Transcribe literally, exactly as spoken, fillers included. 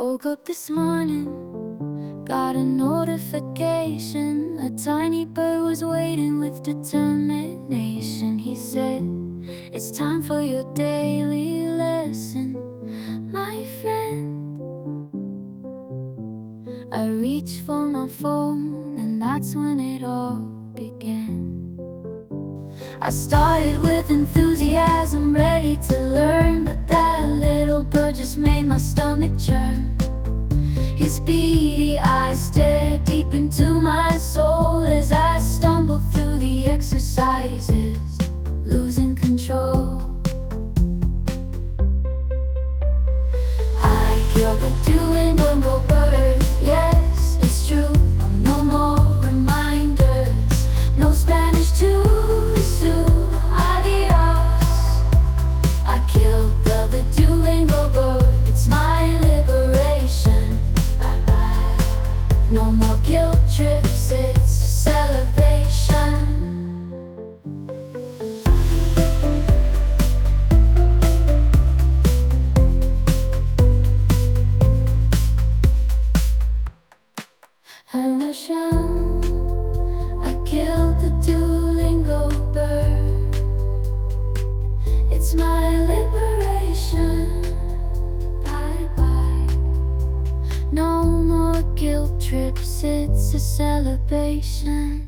Woke up this morning, got a notification. A tiny bird was waiting with determination. He said, "It's time for your daily lesson, my friend." I reached for my phone, and that's when it all began. I started with enthusiasm, ready to learn, but that little bird just made my stomach churn. His beady eyes stared deep into my soul as I stumbled through the exercises, losing control. I killed a Duolingo bird, yes, it's true. No more reminders, no Spanish to sue. Adios. I killed the, the Duolingo bird, it's my liberation. Bye-bye. No more guilt trips, it's a celebration. Hashem, I killed the Duolingo bird, it's my liberation. Bye-bye. No more guilt trips, it's a celebration.